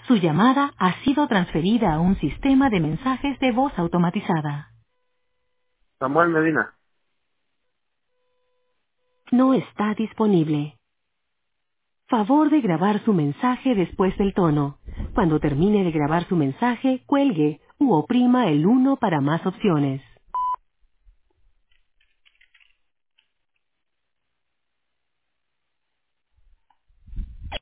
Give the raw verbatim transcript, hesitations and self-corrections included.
Su llamada ha sido transferida a un sistema de mensajes de voz automatizada. Samuel Medina. No está disponible. Favor de grabar su mensaje después del tono. Cuando termine de grabar su mensaje, cuelgue u oprima el uno para más opciones.